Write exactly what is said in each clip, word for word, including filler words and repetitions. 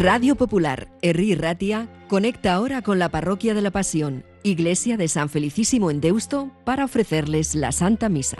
Radio Popular, Herri Ratia, conecta ahora con la Parroquia de la Pasión, Iglesia de San Felicísimo en Deusto, para ofrecerles la Santa Misa.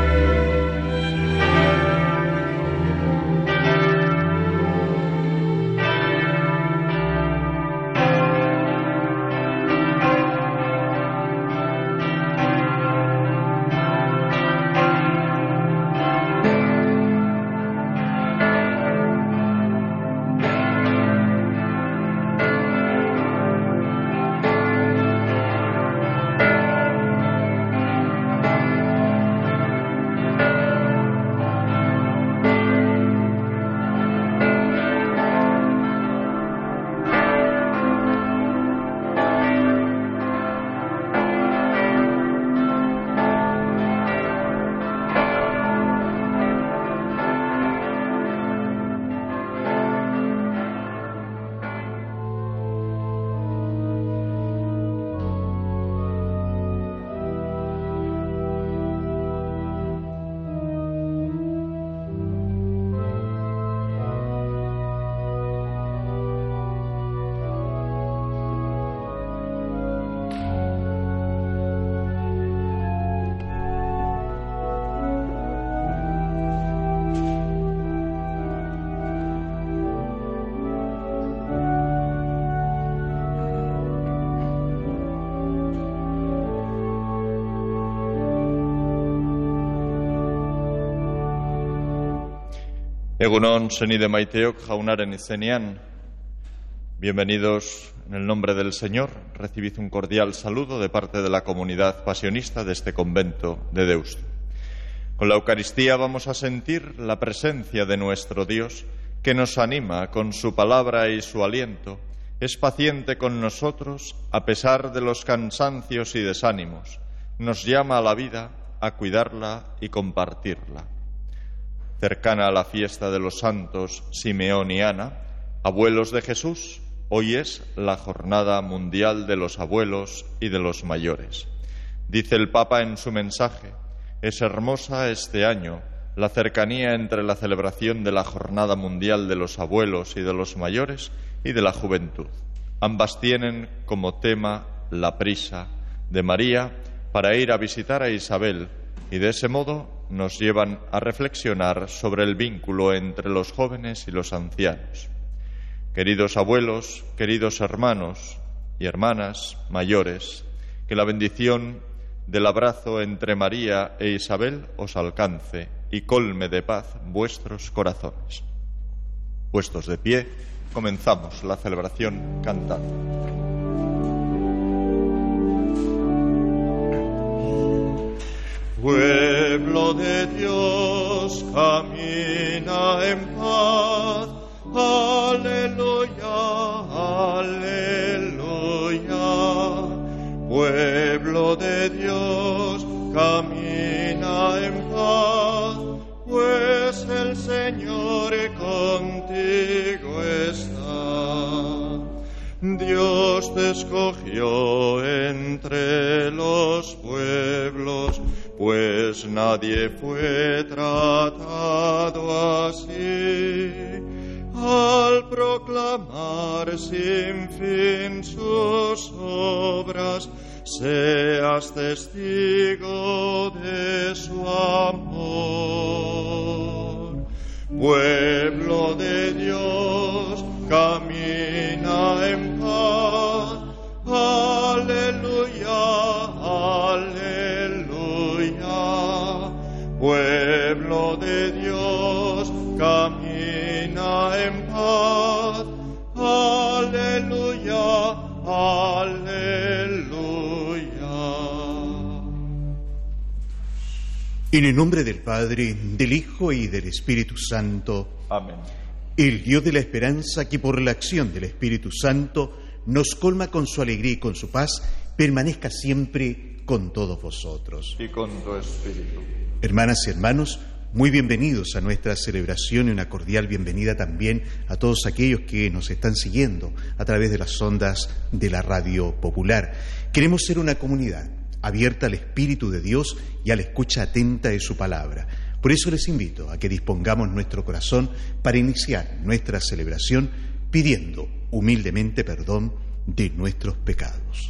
Egunon senide maiteok jaunaren izenean. Bienvenidos en el nombre del Señor. Recibid un cordial saludo de parte de la comunidad pasionista de este convento de Deusto. Con la Eucaristía vamos a sentir la presencia de nuestro Dios, que nos anima con su palabra y su aliento. Es paciente con nosotros a pesar de los cansancios y desánimos. Nos llama a la vida, a cuidarla y compartirla. Cercana a la fiesta de los santos Simeón y Ana, abuelos de Jesús, hoy es la Jornada Mundial de los Abuelos y de los Mayores. Dice el Papa en su mensaje: es hermosa este año la cercanía entre la celebración de la Jornada Mundial de los Abuelos y de los Mayores y de la juventud. Ambas tienen como tema la prisa de María para ir a visitar a Isabel, y de ese modo nos llevan a reflexionar sobre el vínculo entre los jóvenes y los ancianos. Queridos abuelos, queridos hermanos y hermanas mayores, que la bendición del abrazo entre María e Isabel os alcance y colme de paz vuestros corazones. Puestos de pie, comenzamos la celebración cantando. Pueblo de Dios, camina en paz. Aleluya, aleluya. Pueblo de Dios, camina en paz, pues el Señor contigo está. Dios te escogió entre los pueblos, pues nadie fue tratado así. Al proclamar sin fin sus obras, seas testigo de su amor. Pueblo de Dios, camina en paz. Aleluya, aleluya. Pueblo de Dios, camina en paz. Aleluya, aleluya. En el nombre del Padre, del Hijo y del Espíritu Santo. Amén. El Dios de la esperanza, que por la acción del Espíritu Santo nos colma con su alegría y con su paz, permanezca siempre con todos vosotros. Y con tu espíritu. Hermanas y hermanos, muy bienvenidos a nuestra celebración y una cordial bienvenida también a todos aquellos que nos están siguiendo a través de las ondas de la Radio Popular. Queremos ser una comunidad abierta al Espíritu de Dios y a la escucha atenta de su palabra. Por eso les invito a que dispongamos nuestro corazón para iniciar nuestra celebración pidiendo humildemente perdón de nuestros pecados.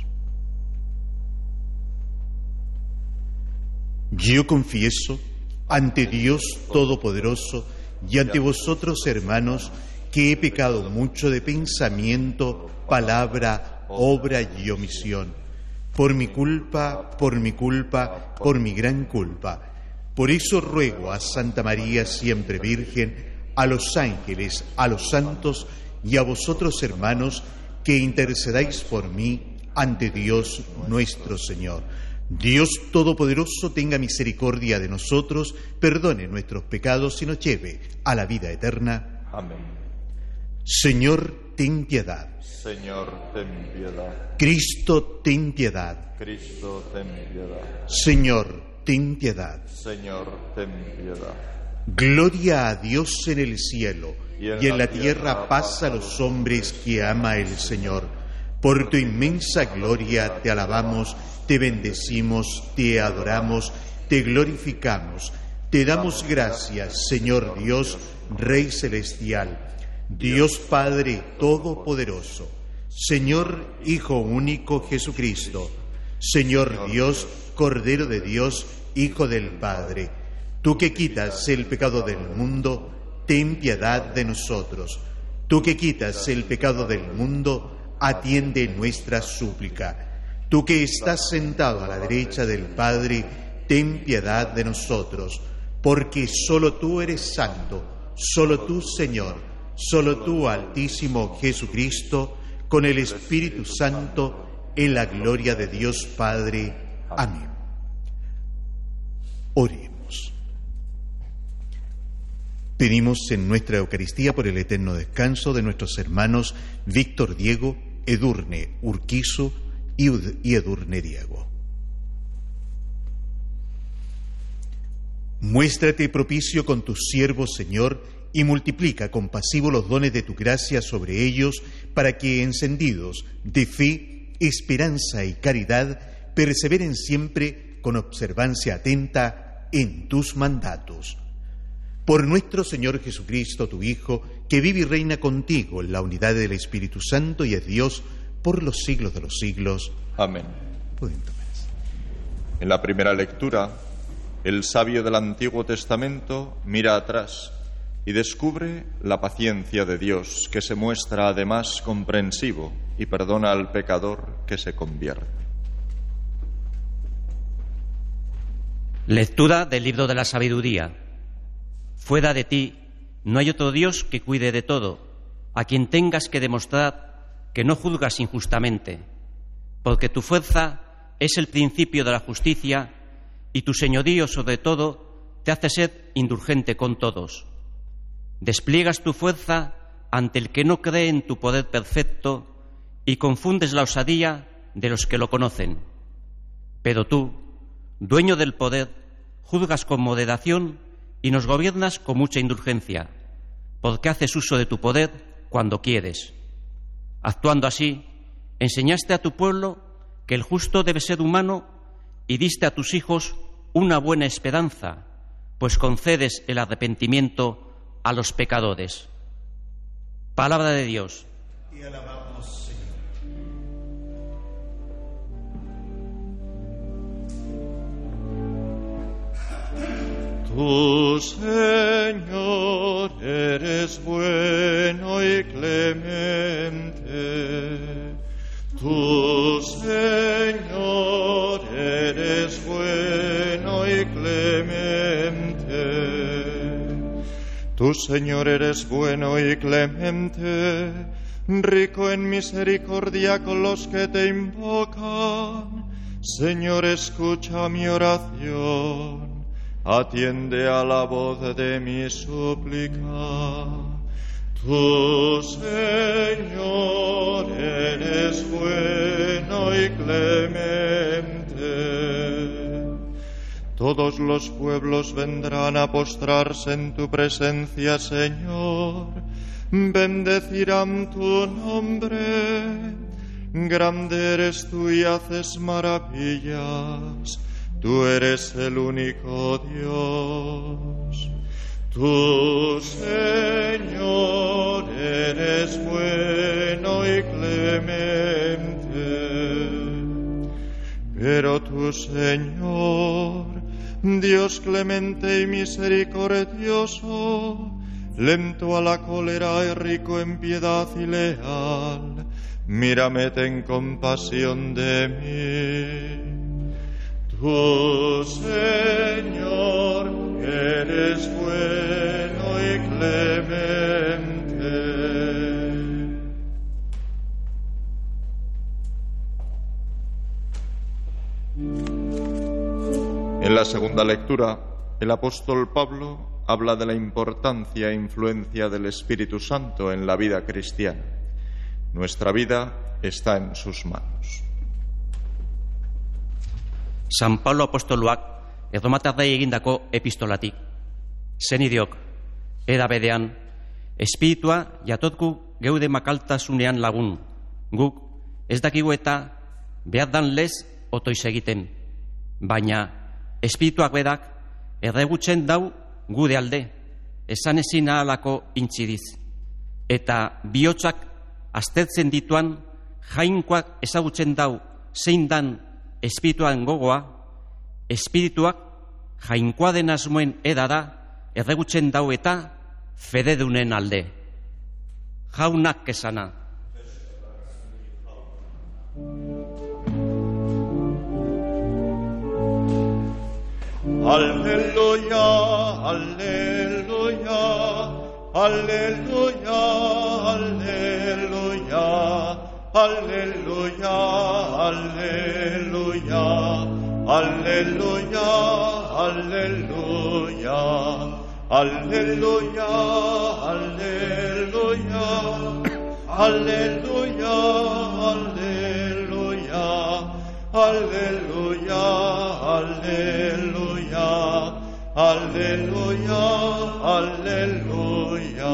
Yo confieso ante Dios Todopoderoso y ante vosotros, hermanos, que he pecado mucho de pensamiento, palabra, obra y omisión. Por mi culpa, por mi culpa, por mi gran culpa. Por eso ruego a Santa María, siempre Virgen, a los ángeles, a los santos y a vosotros, hermanos, que intercedáis por mí ante Dios nuestro Señor. Dios Todopoderoso tenga misericordia de nosotros, perdone nuestros pecados y nos lleve a la vida eterna. Amén. Señor, ten piedad. Señor, ten piedad. Cristo, ten piedad. Cristo, ten piedad. Señor, ten piedad. Señor, ten piedad. Gloria a Dios en el cielo y en, y en la, la tierra paz a los hombres que ama el Señor. Por tu inmensa gloria te alabamos, te bendecimos, te adoramos, te glorificamos, te damos gracias, Señor Dios, Rey celestial, Dios Padre Todopoderoso, Señor Hijo único Jesucristo, Señor Dios, Cordero de Dios, Hijo del Padre. Tú que quitas el pecado del mundo, ten piedad de nosotros. Tú que quitas el pecado del mundo, atiende nuestra súplica. Tú que estás sentado a la derecha del Padre, ten piedad de nosotros, porque solo tú eres santo, solo tú, Señor, solo tú, Altísimo Jesucristo, con el Espíritu Santo, en la gloria de Dios Padre. Amén. Oremos. Pedimos en nuestra Eucaristía por el eterno descanso de nuestros hermanos Víctor Diego, Edurne Urquizo y Edurne Diego. Muéstrate propicio con tus siervos, Señor, y multiplica compasivo los dones de tu gracia sobre ellos, para que, encendidos de fe, esperanza y caridad, perseveren siempre con observancia atenta en tus mandatos. Por nuestro Señor Jesucristo, tu Hijo, que vive y reina contigo en la unidad del Espíritu Santo y es Dios por los siglos de los siglos. Amén. Pueden tomarse. En la primera lectura, el sabio del Antiguo Testamento mira atrás y descubre la paciencia de Dios, que se muestra además comprensivo y perdona al pecador que se convierte. Lectura del libro de la sabiduría. Fuera de ti no hay otro Dios que cuide de todo, a quien tengas que demostrar que no juzgas injustamente, porque tu fuerza es el principio de la justicia y tu señorío sobre todo te hace ser indulgente con todos. Despliegas tu fuerza ante el que no cree en tu poder perfecto y confundes la osadía de los que lo conocen. Pero tú, dueño del poder, juzgas con moderación y nos gobiernas con mucha indulgencia, porque haces uso de tu poder cuando quieres. Actuando así, enseñaste a tu pueblo que el justo debe ser humano y diste a tus hijos una buena esperanza, pues concedes el arrepentimiento a los pecadores. Palabra de Dios. Te alabamos, Señor. Tú, Señor, eres bueno y clemente. Tú, Señor, eres bueno y clemente. Tú, Señor, eres bueno y clemente, rico en misericordia con los que te invocan. Señor, escucha mi oración, atiende a la voz de mi súplica. Tú, Señor, eres bueno y clemente. Todos los pueblos vendrán a postrarse en tu presencia, Señor. Bendecirán tu nombre. Grande eres tú y haces maravillas. Tú eres el único Dios. Tú, Señor, eres eres bueno y clemente. Pero tú, Señor, Dios clemente y misericordioso, lento a la cólera y rico en piedad y leal, mírame, ten compasión de mí. Tú, Señor, eres bueno y clemente. En la segunda lectura, el apóstol Pablo habla de la importancia e influencia del Espíritu Santo en la vida cristiana. Nuestra vida está en sus manos. San Paulo apostoluak erromatarrei egindako epistolatik. Zenidiok, edabedean, espiritua jatotku geude makaltasunean lagun, guk ez dakigu eta behar dan lez otoiz egiten, baina espirituak bedak erregutzen dau gude alde, esan ezin ahalako intzidiz, eta bihotzak aztertzen dituan jainkoak ezagutzen dau zein dan espirituan gogoa, espirituak jainkoa den asmoen edada erregutzen dau eta fededunen alde. Jaunak esana. Aleluya, aleluya, aleluya, aleluya, aleluya, aleluya, aleluya, aleluya, aleluya, aleluya, aleluya, aleluya, aleluya, aleluya, aleluya, aleluya.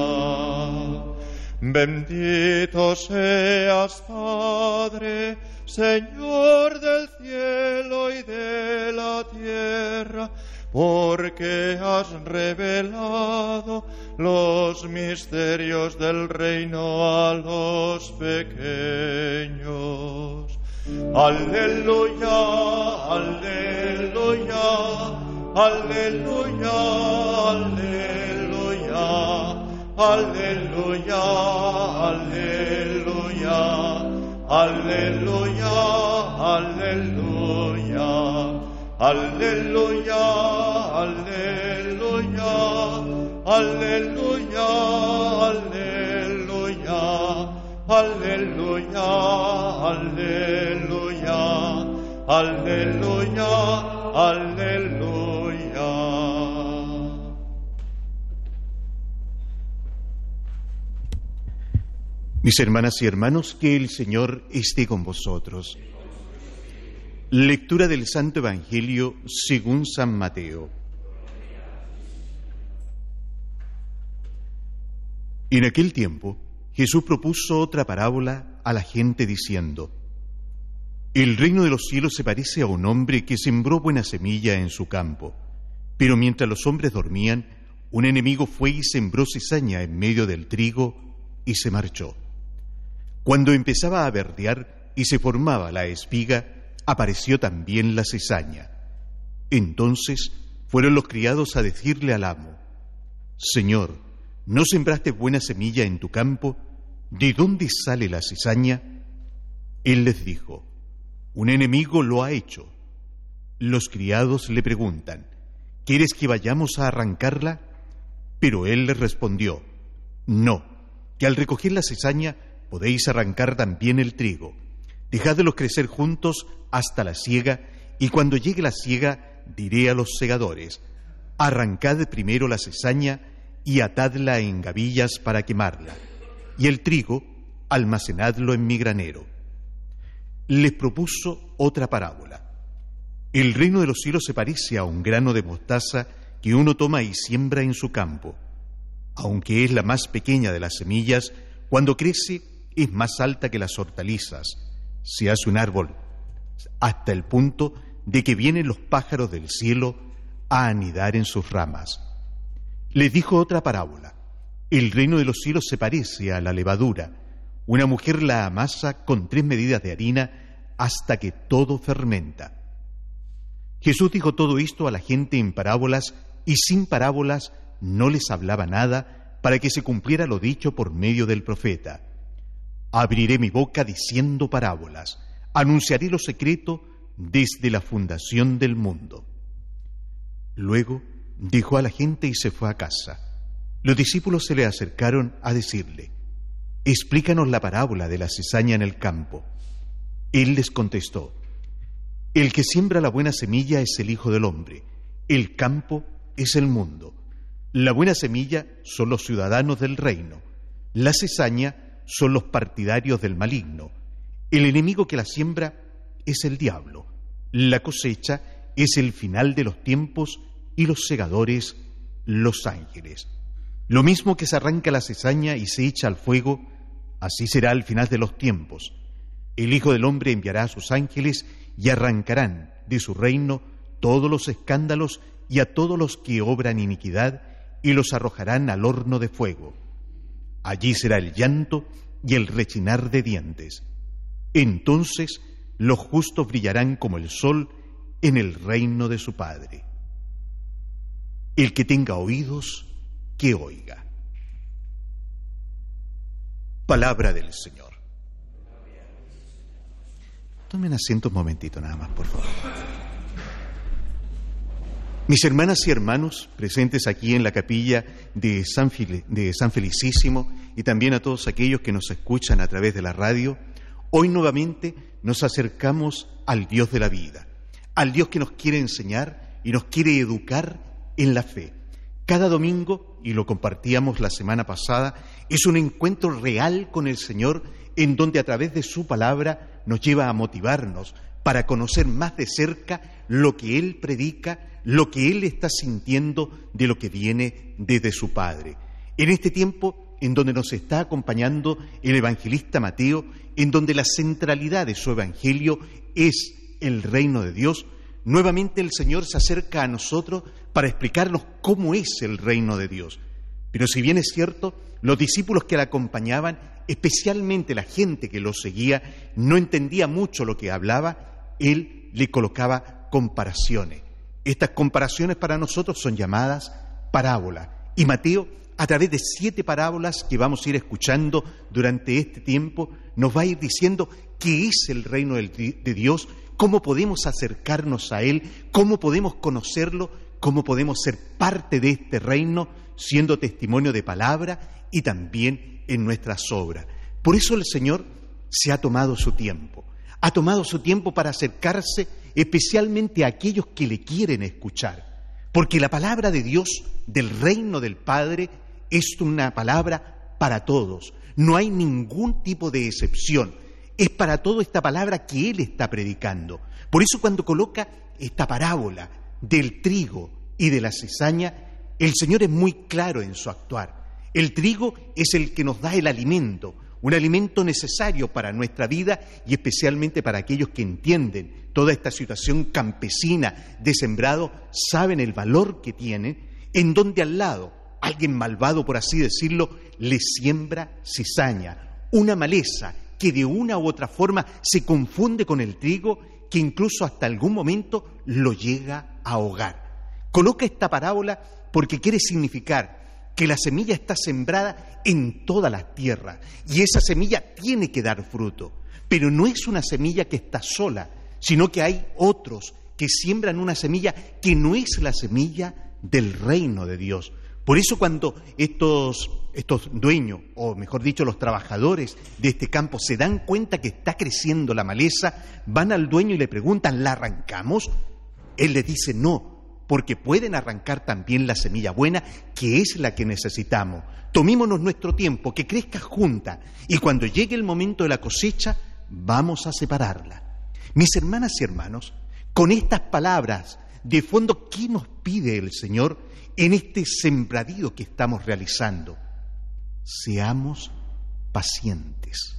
Bendito seas, Padre, Señor del cielo y de la tierra, porque has revelado los misterios del reino a los pequeños. Aleluya, aleluya, aleluya, aleluya, aleluya, aleluya, aleluya, aleluya, aleluya, aleluya, aleluya, aleluya, aleluya, aleluya, aleluya, aleluya. Mis hermanas y hermanos, que el Señor esté con vosotros. Lectura del Santo Evangelio según San Mateo. En aquel tiempo, Jesús propuso otra parábola a la gente diciendo: El reino de los cielos se parece a un hombre que sembró buena semilla en su campo, pero mientras los hombres dormían, un enemigo fue y sembró cizaña en medio del trigo y se marchó. Cuando empezaba a verdear y se formaba la espiga, apareció también la cizaña. Entonces fueron los criados a decirle al amo: Señor, ¿no sembraste buena semilla en tu campo? ¿De dónde sale la cizaña? Él les dijo: Un enemigo lo ha hecho. Los criados le preguntan: ¿Quieres que vayamos a arrancarla? Pero él les respondió: No, que al recoger la cizaña podéis arrancar también el trigo. Dejadlos crecer juntos hasta la siega, y cuando llegue la siega diré a los segadores: Arrancad primero la cizaña y atadla en gavillas para quemarla, y el trigo almacenadlo en mi granero. Les propuso otra parábola. El reino de los cielos se parece a un grano de mostaza que uno toma y siembra en su campo. Aunque es la más pequeña de las semillas, cuando crece es más alta que las hortalizas. Se hace un árbol hasta el punto de que vienen los pájaros del cielo a anidar en sus ramas. Les dijo otra parábola. El reino de los cielos se parece a la levadura. Una mujer la amasa con tres medidas de harina hasta que todo fermenta. Jesús dijo todo esto a la gente en parábolas, y sin parábolas no les hablaba nada, para que se cumpliera lo dicho por medio del profeta. Abriré mi boca diciendo parábolas, anunciaré lo secreto desde la fundación del mundo. Luego dejó a la gente y se fue a casa. Los discípulos se le acercaron a decirle: explícanos la parábola de la cizaña en el campo. Él les contestó: el que siembra la buena semilla es el Hijo del Hombre, el campo es el mundo. La buena semilla son los ciudadanos del reino, la cizaña son los partidarios del maligno. El enemigo que la siembra es el diablo. La cosecha es el final de los tiempos y los segadores, los ángeles. Lo mismo que se arranca la cizaña y se echa al fuego, así será al final de los tiempos. El Hijo del Hombre enviará a sus ángeles y arrancarán de su reino todos los escándalos y a todos los que obran iniquidad, y los arrojarán al horno de fuego. Allí será el llanto y el rechinar de dientes. Entonces los justos brillarán como el sol en el reino de su Padre. El que tenga oídos, que oiga. Palabra del Señor. Tomen asiento un momentito nada más, por favor. Mis hermanas y hermanos presentes aquí en la capilla de San, Fili- de San Felicísimo, y también a todos aquellos que nos escuchan a través de la radio, hoy nuevamente nos acercamos al Dios de la vida, al Dios que nos quiere enseñar y nos quiere educar en la fe. Cada domingo, y lo compartíamos la semana pasada, es un encuentro real con el Señor, en donde a través de su palabra nos lleva a motivarnos para conocer más de cerca lo que Él predica, lo que Él está sintiendo de lo que viene desde su Padre. En este tiempo en donde nos está acompañando el evangelista Mateo, en donde la centralidad de su evangelio es el reino de Dios, nuevamente el Señor se acerca a nosotros para explicarnos cómo es el reino de Dios. Pero si bien es cierto, los discípulos que la acompañaban, especialmente la gente que lo seguía, no entendía mucho lo que hablaba. Él le colocaba comparaciones. Estas comparaciones para nosotros son llamadas parábolas. Y Mateo, a través de siete parábolas que vamos a ir escuchando durante este tiempo, nos va a ir diciendo qué es el reino de Dios, cómo podemos acercarnos a Él, cómo podemos conocerlo, cómo podemos ser parte de este reino, siendo testimonio de palabra y también en nuestras obras. Por eso el Señor se ha tomado su tiempo. Ha tomado su tiempo para acercarse especialmente a aquellos que le quieren escuchar. Porque la palabra de Dios, del reino del Padre, es una palabra para todos. No hay ningún tipo de excepción. Es para todo esta palabra que Él está predicando. Por eso cuando coloca esta parábola del trigo y de la cizaña, el Señor es muy claro en su actuar. El trigo es el que nos da el alimento, un alimento necesario para nuestra vida y especialmente para aquellos que entienden toda esta situación campesina de sembrado, saben el valor que tienen, en donde al lado alguien malvado, por así decirlo, le siembra cizaña, una maleza que de una u otra forma se confunde con el trigo, que incluso hasta algún momento lo llega a ahogar. Coloca esta parábola porque quiere significar que la semilla está sembrada en todas las tierras y esa semilla tiene que dar fruto, pero no es una semilla que está sola, sino que hay otros que siembran una semilla que no es la semilla del reino de Dios. Por eso cuando estos, estos dueños, o mejor dicho, los trabajadores de este campo se dan cuenta que está creciendo la maleza, van al dueño y le preguntan, ¿la arrancamos? Él les dice, no, porque pueden arrancar también la semilla buena, que es la que necesitamos. Tomémonos nuestro tiempo, que crezca junta, y cuando llegue el momento de la cosecha, vamos a separarla. Mis hermanas y hermanos, con estas palabras de fondo, ¿qué nos pide el Señor en este sembradío que estamos realizando? Seamos pacientes,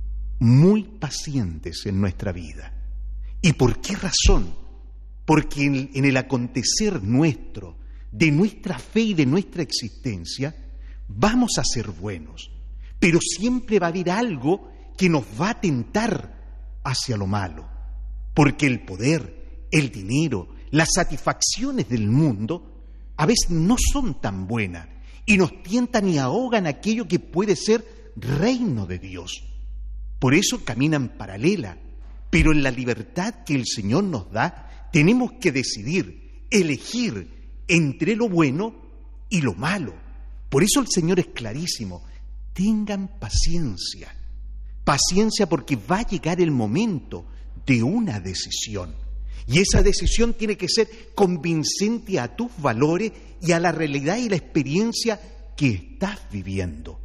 muy pacientes en nuestra vida. ¿Y por qué razón? Porque en el, en el acontecer nuestro, de nuestra fe y de nuestra existencia, Vamos a ser buenos, pero siempre va a haber algo que nos va a tentar hacia lo malo, porque el poder, el dinero, las satisfacciones del mundo a veces no son tan buenas y nos tientan y ahogan aquello que puede ser reino de Dios. Por eso caminan paralela, pero en la libertad que el Señor nos da tenemos que decidir, elegir entre lo bueno y lo malo. Por eso el Señor es clarísimo: tengan paciencia, paciencia porque va a llegar el momento de una decisión. Y esa decisión tiene que ser convincente a tus valores y a la realidad y la experiencia que estás viviendo.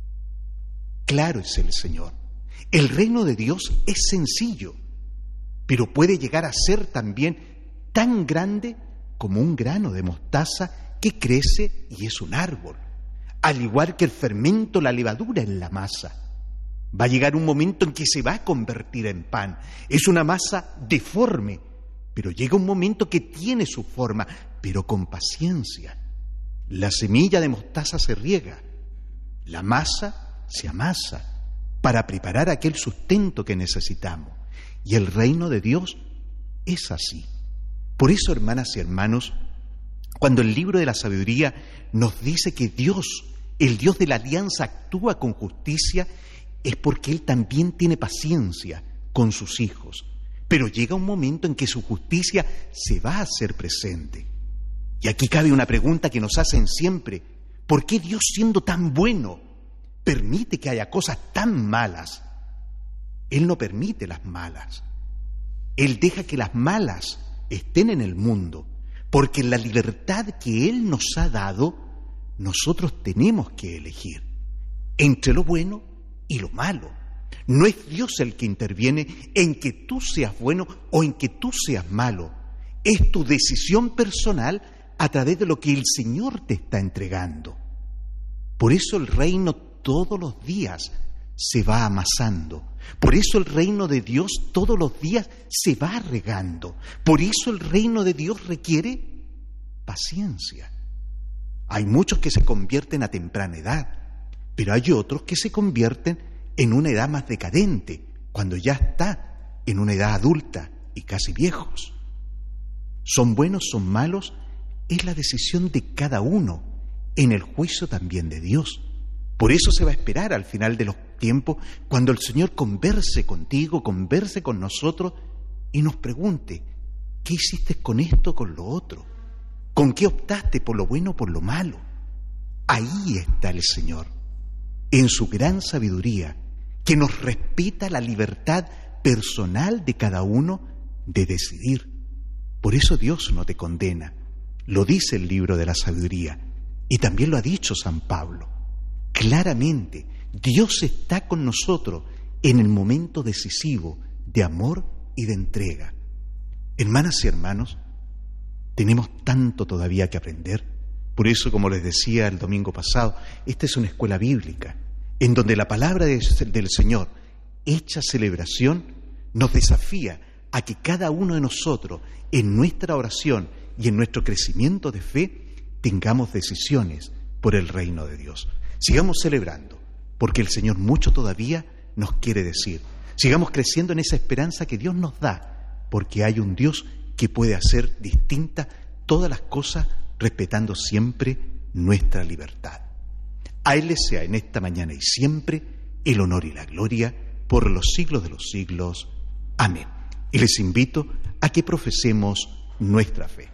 Claro es el Señor. El reino de Dios es sencillo, pero puede llegar a ser también tan grande como un grano de mostaza que crece y es un árbol. Al igual que el fermento, la levadura en la masa. Va a llegar un momento en que se va a convertir en pan. Es una masa deforme, pero llega un momento que tiene su forma, pero con paciencia. La semilla de mostaza se riega, la masa se amasa para preparar aquel sustento que necesitamos. Y el reino de Dios es así. Por eso, hermanas y hermanos, cuando el libro de la sabiduría nos dice que Dios, el Dios de la alianza, actúa con justicia, es porque Él también tiene paciencia con sus hijos. Pero llega un momento en que su justicia se va a hacer presente. Y aquí cabe una pregunta que nos hacen siempre: ¿por qué Dios, siendo tan bueno, permite que haya cosas tan malas? Él no permite las malas. Él deja que las malas estén en el mundo, porque en la libertad que Él nos ha dado, nosotros tenemos que elegir entre lo bueno y lo malo. No es Dios el que interviene en que tú seas bueno o en que tú seas malo. Es tu decisión personal a través de lo que el Señor te está entregando. Por eso el reino todos los días se va amasando. Por eso el reino de Dios todos los días se va regando. Por eso el reino de Dios requiere paciencia. Hay muchos que se convierten a temprana edad, pero hay otros que se convierten en una edad más decadente, cuando ya está en una edad adulta y casi viejos. ¿Son buenos, son malos? Es la decisión de cada uno, en el juicio también de Dios. Por eso se va a esperar al final de los tiempos, cuando el Señor converse contigo, converse con nosotros y nos pregunte: ¿qué hiciste con esto, con lo otro? ¿Con qué optaste, por lo bueno o por lo malo? Ahí está el Señor, en su gran sabiduría, que nos respeta la libertad personal de cada uno de decidir. Por eso Dios no te condena. Lo dice el libro de la sabiduría y también lo ha dicho San Pablo. Claramente, Dios está con nosotros en el momento decisivo de amor y de entrega. Hermanas y hermanos, tenemos tanto todavía que aprender. Por eso, como les decía el domingo pasado, esta es una escuela bíblica, en donde la palabra del Señor, hecha celebración, nos desafía a que cada uno de nosotros, en nuestra oración y en nuestro crecimiento de fe, tengamos decisiones por el reino de Dios. Sigamos celebrando, porque el Señor mucho todavía nos quiere decir. Sigamos creciendo en esa esperanza que Dios nos da, porque hay un Dios que puede hacer distintas todas las cosas, respetando siempre nuestra libertad. A Él le sea en esta mañana y siempre el honor y la gloria por los siglos de los siglos. Amén. Y les invito a que profesemos nuestra fe.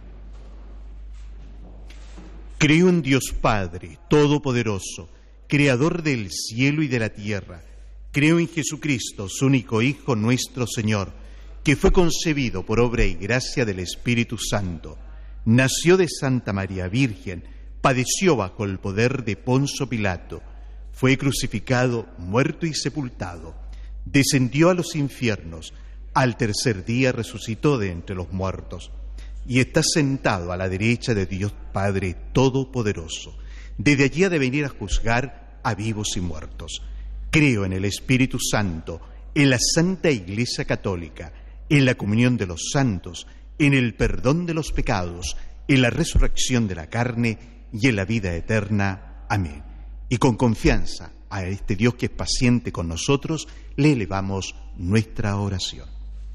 Creo en Dios Padre Todopoderoso, Creador del cielo y de la tierra. Creo en Jesucristo, su único Hijo, nuestro Señor, que fue concebido por obra y gracia del Espíritu Santo. Nació de Santa María Virgen, padeció bajo el poder de Poncio Pilato, fue crucificado, muerto y sepultado, descendió a los infiernos, al tercer día resucitó de entre los muertos, y está sentado a la derecha de Dios Padre Todopoderoso. Desde allí ha de venir a juzgar a vivos y muertos. Creo en el Espíritu Santo, en la Santa Iglesia Católica, en la comunión de los santos, en el perdón de los pecados, en la resurrección de la carne y en la vida eterna. Amén. Y con confianza a este Dios que es paciente con nosotros, le elevamos nuestra oración.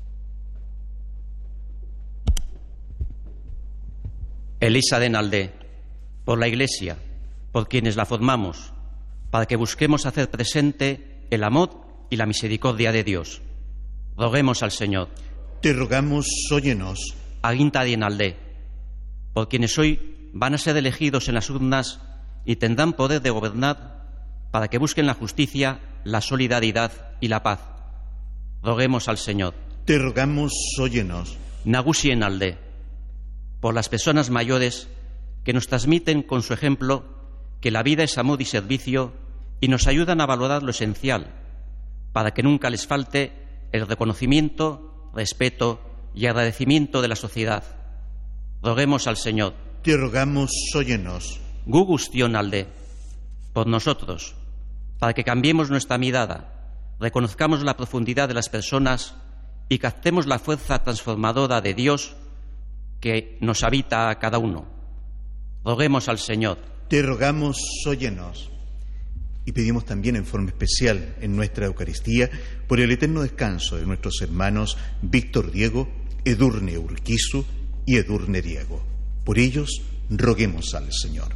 Elisa de Naldé, por la Iglesia, por quienes la formamos, para que busquemos hacer presente el amor y la misericordia de Dios. Roguemos al Señor. Te rogamos, óyenos. Aguinta de Naldé, por quienes hoy van a ser elegidos en las urnas y tendrán poder de gobernar, para que busquen la justicia, la solidaridad y la paz. Roguemos al Señor. Te rogamos, óyenos. Nagusi en Naldé, por las personas mayores que nos transmiten con su ejemplo que la vida es amor y servicio y nos ayudan a valorar lo esencial, para que nunca les falte el reconocimiento, respeto y agradecimiento de la sociedad. Roguemos al Señor. Te rogamos, óyenos. Gugustion Naldé, por nosotros, para que cambiemos nuestra mirada, reconozcamos la profundidad de las personas y captemos la fuerza transformadora de Dios que nos habita a cada uno. Roguemos al Señor. Te rogamos, óyenos. Y pedimos también en forma especial en nuestra Eucaristía por el eterno descanso de nuestros hermanos Víctor Diego, Edurne Urquizu y Edurne Diego. Por ellos, roguemos al Señor.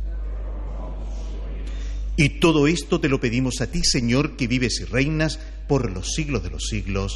Y todo esto te lo pedimos a ti, Señor, que vives y reinas por los siglos de los siglos.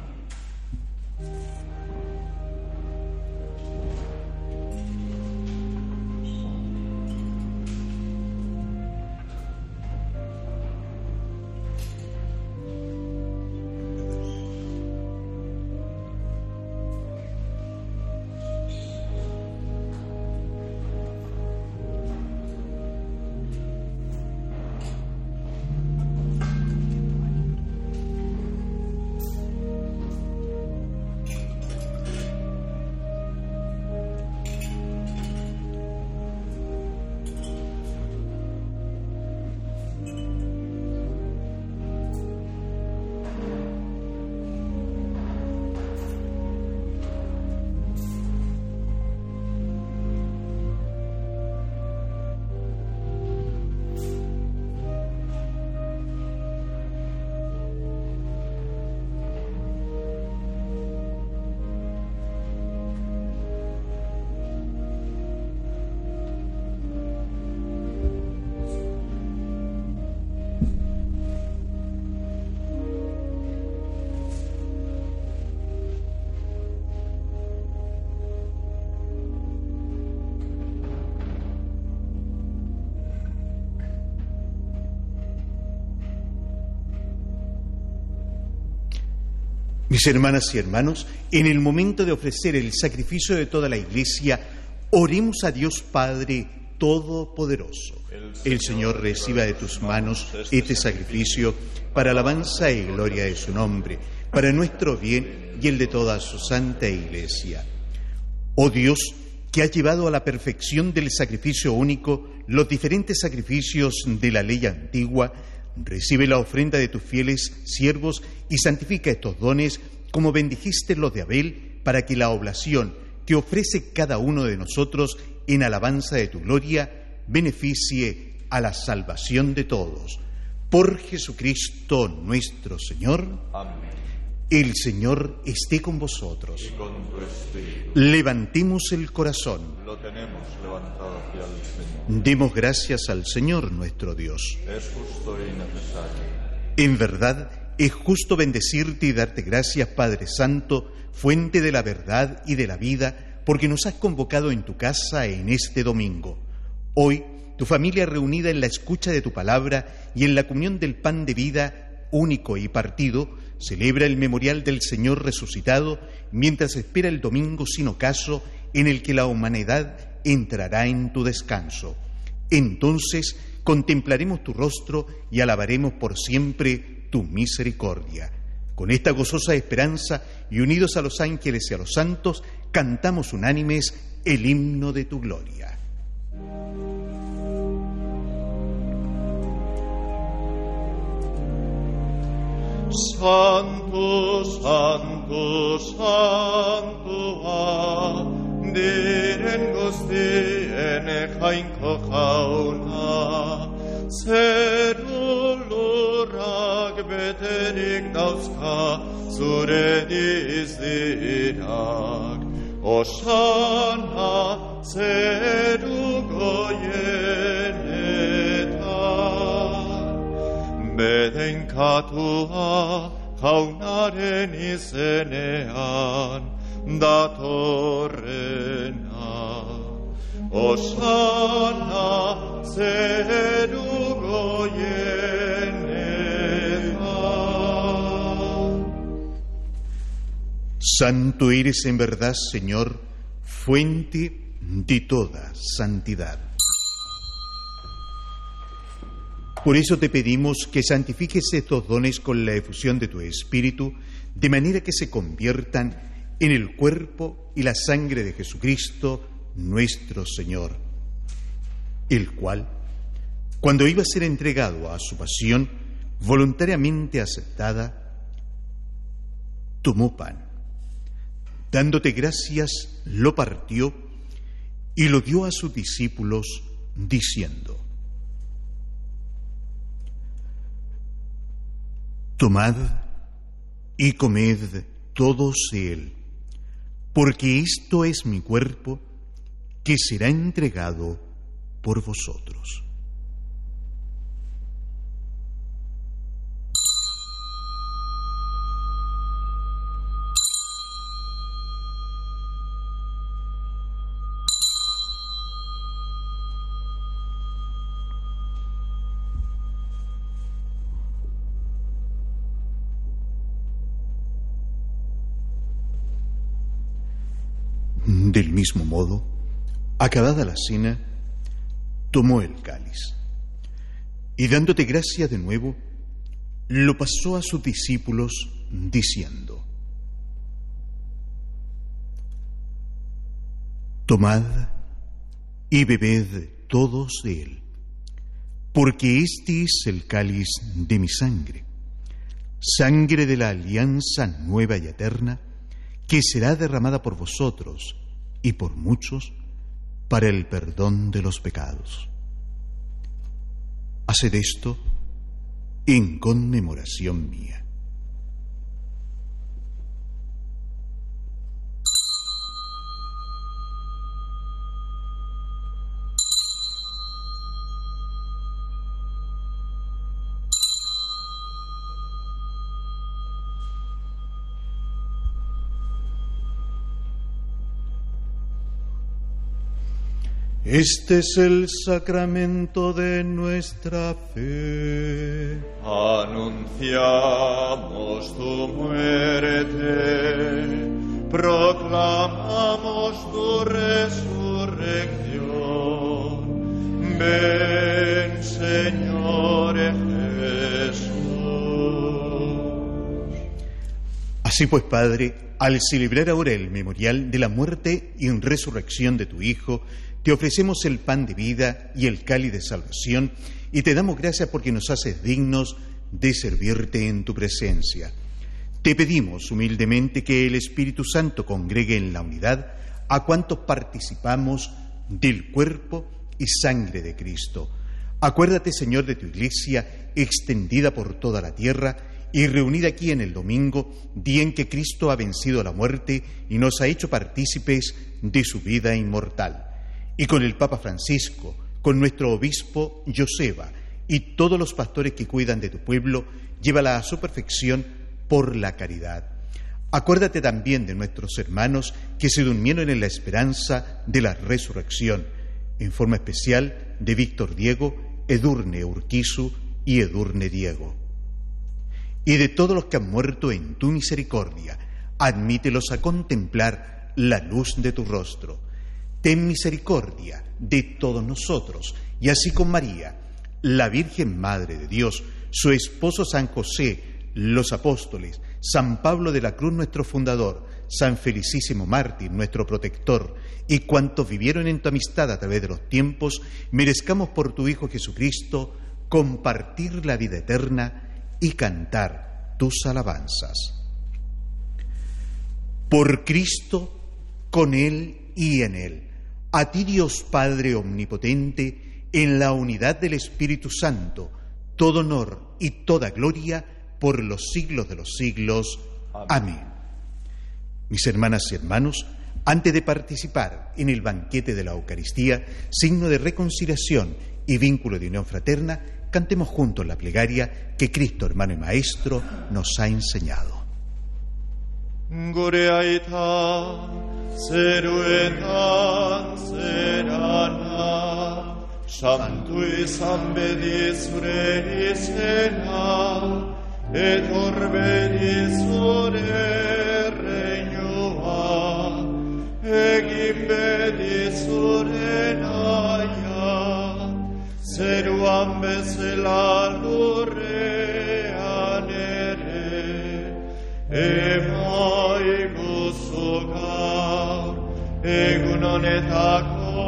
Mis hermanas y hermanos, en el momento de ofrecer el sacrificio de toda la Iglesia, oremos a Dios Padre Todopoderoso. El Señor reciba de tus manos este sacrificio para alabanza y gloria de su nombre, para nuestro bien y el de toda su santa Iglesia. Oh Dios, que has llevado a la perfección del sacrificio único los diferentes sacrificios de la ley antigua, recibe la ofrenda de tus fieles siervos y santifica estos dones como bendijiste los de Abel, para que la oblación que ofrece cada uno de nosotros en alabanza de tu gloria beneficie a la salvación de todos. Por Jesucristo nuestro Señor. Amén. El Señor esté con vosotros. Y con tu espíritu. Levantemos el corazón. Lo tenemos levantado hacia el Señor. Demos gracias al Señor nuestro Dios. Es justo y necesario. En verdad, es justo bendecirte y darte gracias, Padre Santo, fuente de la verdad y de la vida, porque nos has convocado en tu casa en este domingo. Hoy, tu familia reunida en la escucha de tu palabra y en la comunión del pan de vida, único y partido, celebra el memorial del Señor resucitado, mientras espera el domingo sin ocaso en el que la humanidad entrará en tu descanso. Entonces contemplaremos tu rostro y alabaremos por siempre tu misericordia. Con esta gozosa esperanza y unidos a los ángeles y a los santos, cantamos unánimes el himno de tu gloria. Santo, Santo, Santo, diren guztien jainko jauna, zerulorak beterik dauzka zure dizirak. Osana zeru goienetan, bedenkatua jaunaren izenean datorrena. Osana zeru goienetan. Santo eres en verdad, Señor, fuente de toda santidad. Por eso te pedimos que santifiques estos dones con la efusión de tu Espíritu, de manera que se conviertan en el cuerpo y la sangre de Jesucristo, nuestro Señor, el cual, cuando iba a ser entregado a su pasión voluntariamente aceptada, tomó pan, dándote gracias, lo partió y lo dio a sus discípulos, diciendo: tomad y comed todos de él, porque esto es mi cuerpo, que será entregado por vosotros. Del mismo modo, acabada la cena, tomó el cáliz y, dándote gracia de nuevo, lo pasó a sus discípulos, diciendo: tomad y bebed todos de él, porque este es el cáliz de mi sangre, sangre de la alianza nueva y eterna, que será derramada por vosotros y por muchos para el perdón de los pecados. Haced esto en conmemoración mía. Este es el sacramento de nuestra fe. Anunciamos tu muerte, proclamamos tu resurrección. Ven, Señor Jesús. Así pues, Padre, al celebrar ahora el memorial de la muerte y resurrección de tu Hijo, te ofrecemos el pan de vida y el cáliz de salvación, y te damos gracias porque nos haces dignos de servirte en tu presencia. Te pedimos humildemente que el Espíritu Santo congregue en la unidad a cuantos participamos del cuerpo y sangre de Cristo. Acuérdate, Señor, de tu Iglesia extendida por toda la tierra y reunida aquí en el domingo, día en que Cristo ha vencido a la muerte y nos ha hecho partícipes de su vida inmortal. Y con el Papa Francisco, con nuestro obispo Joseba y todos los pastores que cuidan de tu pueblo, llévala a su perfección por la caridad. Acuérdate también de nuestros hermanos que se durmieron en la esperanza de la resurrección, en forma especial de Víctor Diego, Edurne Urquizu y Edurne Diego. Y de todos los que han muerto en tu misericordia, admítelos a contemplar la luz de tu rostro. Ten misericordia de todos nosotros, y así con María, la Virgen Madre de Dios, su esposo San José, los apóstoles, San Pablo de la Cruz, nuestro fundador, San Felicísimo Mártir, nuestro protector, y cuantos vivieron en tu amistad a través de los tiempos, merezcamos por tu Hijo Jesucristo compartir la vida eterna y cantar tus alabanzas. Por Cristo, con Él y en Él, a ti, Dios Padre Omnipotente, en la unidad del Espíritu Santo, todo honor y toda gloria por los siglos de los siglos. Amén. Amén. Mis hermanas y hermanos, antes de participar en el banquete de la Eucaristía, signo de reconciliación y vínculo de unión fraterna, cantemos juntos la plegaria que Cristo, hermano y Maestro, nos ha enseñado. Goreaita, seruetan, serana, santu izan bedi zure izena, etorbedi zure reinua, egin bedi zure naia, zeruan bezala lurrean ere, emaiguzu gaur, egun honetako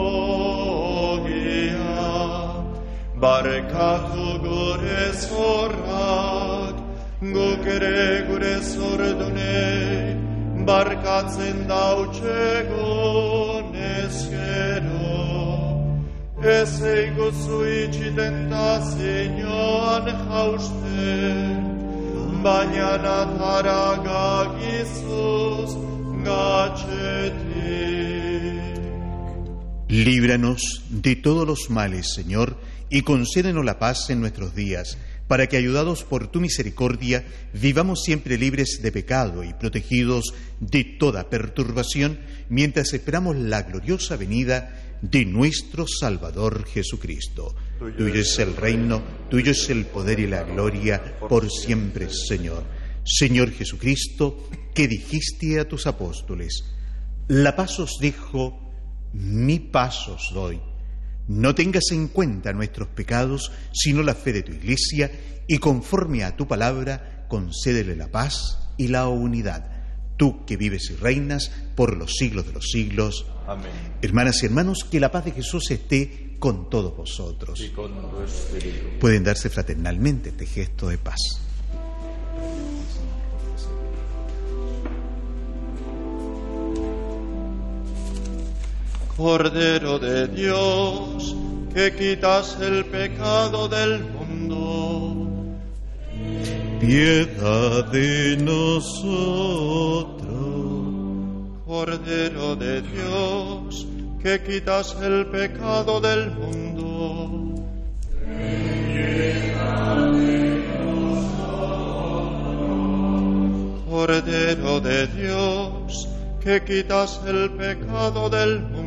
ogia, barkatu gure zorrak, guk ere gure zordunei, barkatzen dautxegun ezkero. Ez eiguzu itxi tentazioan jausten, baina natara gagizuz gatxetik. Líbranos de todos los males, Señor, y concédenos la paz en nuestros días, para que, ayudados por tu misericordia, vivamos siempre libres de pecado y protegidos de toda perturbación, mientras esperamos la gloriosa venida de nuestro Salvador Jesucristo. Tuyo es el reino, tuyo es el poder y la gloria, por siempre, Señor. Señor Jesucristo, que dijiste a tus apóstoles: la paz os dejo, mi paz os doy. No tengas en cuenta nuestros pecados, sino la fe de tu Iglesia, y conforme a tu palabra, concédele la paz y la unidad. Tú que vives y reinas por los siglos de los siglos. Amén. Hermanas y hermanos, que la paz de Jesús esté con todos vosotros. Y con tu espíritu. Pueden darse fraternalmente este gesto de paz. Cordero de Dios, que quitas el pecado del mundo, piedad de nosotros. Cordero de Dios, que quitas el pecado del mundo, piedad de nosotros. Cordero de Dios, que quitas el pecado del mundo.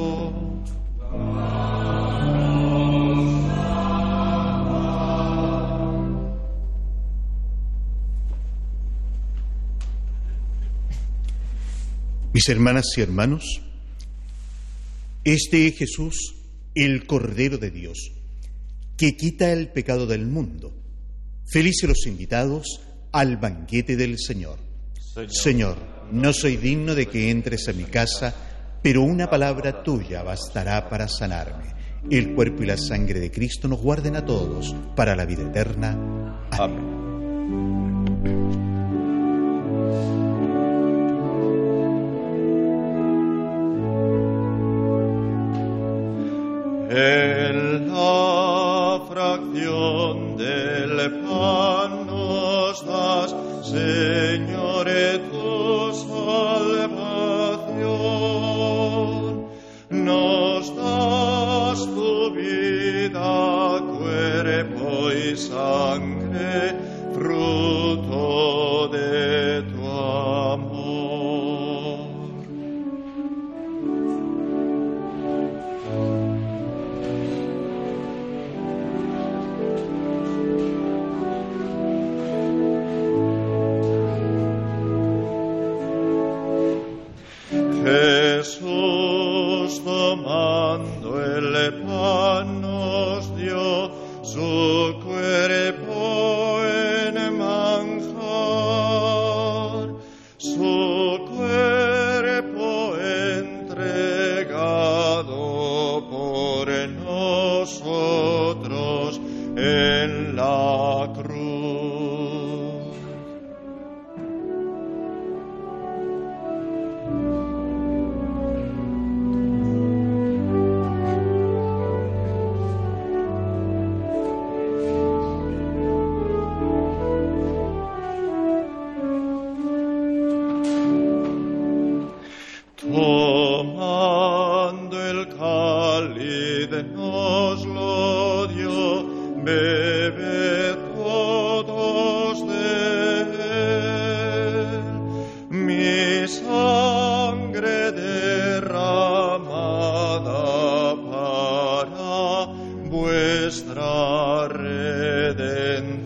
Mis hermanas y hermanos, este es Jesús, el Cordero de Dios, que quita el pecado del mundo. Felices los invitados al banquete del Señor. Señor, Señor, no soy digno de que entres a mi casa, pero una palabra tuya bastará para sanarme. El cuerpo y la sangre de Cristo nos guarden a todos para la vida eterna. Amén. Amén. En la fracción del pan nos das, Señor, tu salvación. Nos das tu vida, cuerpo y sangre, fruto de tu amor. Jesús, tomando el pan, nos dio su cuerpo en manjar, su cuerpo entregado por nosotros en la cruz. cuando el cáliz nos lo dio, bebe todos de él. Mi sangre derramada para vuestra redención.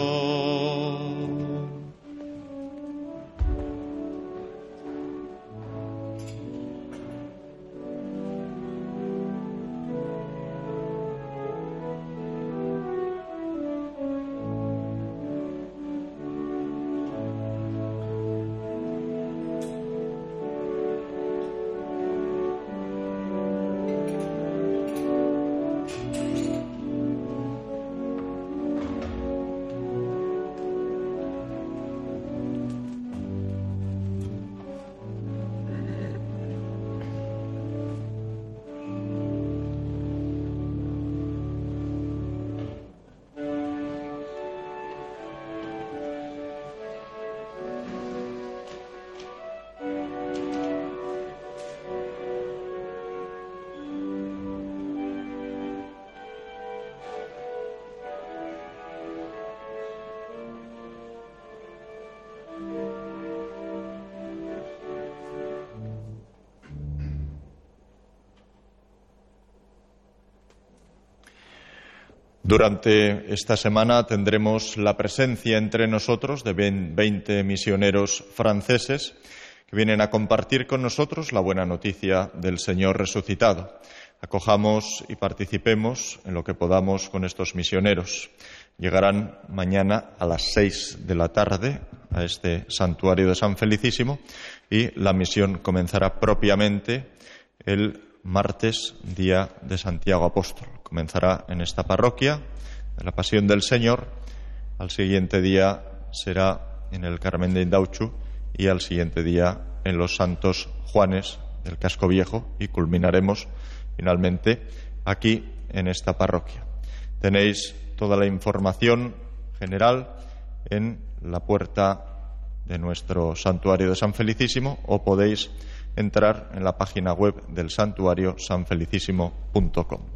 Durante esta semana tendremos la presencia entre nosotros de veinte misioneros franceses que vienen a compartir con nosotros la buena noticia del Señor resucitado. Acojamos y participemos en lo que podamos con estos misioneros. Llegarán mañana a las seis de la tarde a este santuario de San Felicísimo y la misión comenzará propiamente el martes, día de Santiago Apóstol. Comenzará en esta parroquia de la Pasión del Señor, al siguiente día será en el Carmen de Indauchu y al siguiente día en los Santos Juanes del Casco Viejo y culminaremos finalmente aquí en esta parroquia. Tenéis toda la información general en la puerta de nuestro santuario de San Felicísimo o podéis entrar en la página web del santuario san felicísimo punto com.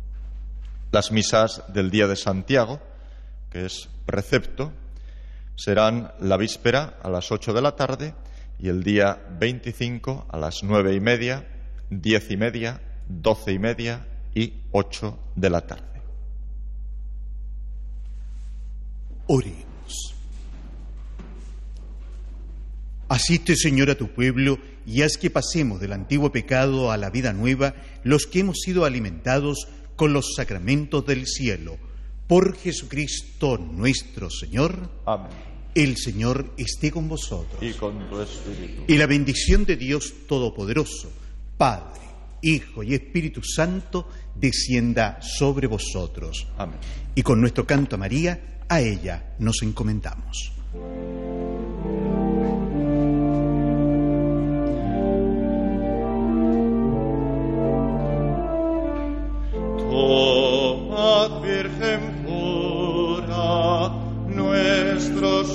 Las misas del día de Santiago, que es precepto, serán la víspera a las ocho de la tarde y el día veinticinco a las nueve y media, diez y media, doce y media y ocho de la tarde. Oremos. Asiste, Señor, a tu pueblo y haz que pasemos del antiguo pecado a la vida nueva los que hemos sido alimentados con los sacramentos del cielo. Por Jesucristo nuestro Señor. Amén. El Señor esté con vosotros. Y con tu espíritu. Y la bendición de Dios Todopoderoso, Padre, Hijo y Espíritu Santo, descienda sobre vosotros. Amén. Y con nuestro canto a María, a ella nos encomendamos. Tomad, Virgen pura, nuestros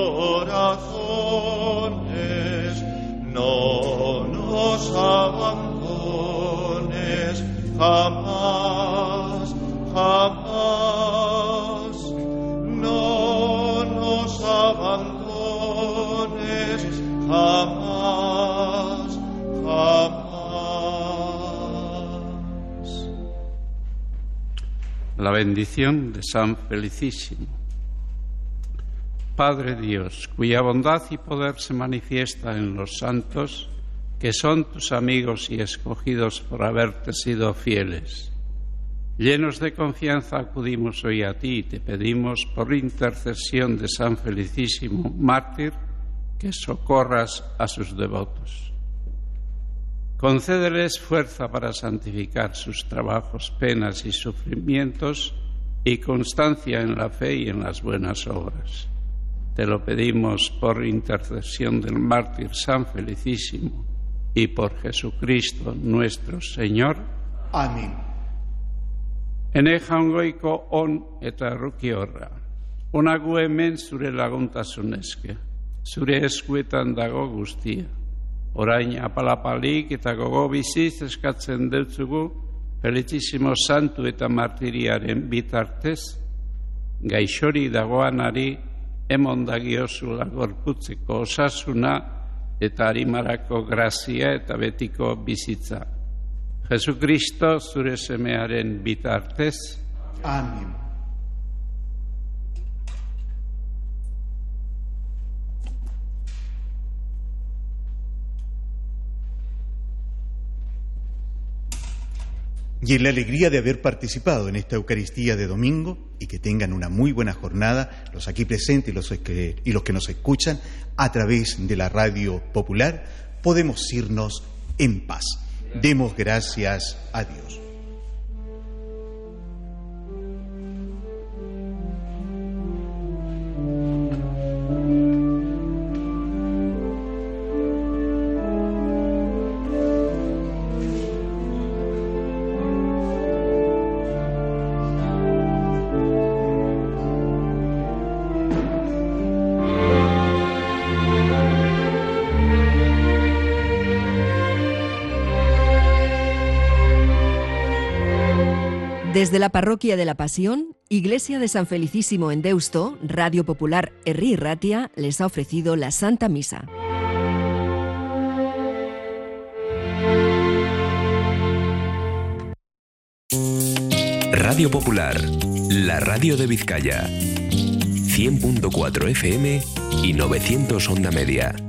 corazones, no nos abandones jamás, jamás, no nos abandones jamás, jamás. La bendición de San Felicísimo. Padre Dios, cuya bondad y poder se manifiesta en los santos, que son tus amigos y escogidos por haberte sido fieles. Llenos de confianza acudimos hoy a ti y te pedimos, por intercesión de San Felicísimo, mártir, que socorras a sus devotos. Concédeles fuerza para santificar sus trabajos, penas y sufrimientos y constancia en la fe y en las buenas obras. Te lo pedimos por intercesión del mártir San Felicísimo y por Jesucristo nuestro Señor. Amén. Ene jaungoiko on eta errukiorra. Onagu hemen zure laguntasunezke. Zure eskuetan dago guztia. orain apalapalik eta gogo biziz eskatzen deutzugu Felicissimo Santu eta Martiriaren bitartez, gaixori dagoanari emondagiozula gorputzeko osasuna eta arimarako grazia eta betiko bizitza. Jesukristo zure semearen bitartez. Amen. Y en la alegría de haber participado en esta Eucaristía de domingo, y que tengan una muy buena jornada, los aquí presentes y los que, y los que nos escuchan a través de la Radio Popular, podemos irnos en paz. Demos gracias a Dios. Desde la Parroquia de la Pasión, Iglesia de San Felicísimo en Deusto, Radio Popular Herri y Ratia les ha ofrecido la Santa Misa. Radio Popular, la radio de Vizcaya. cien punto cuatro F M y novecientos onda media.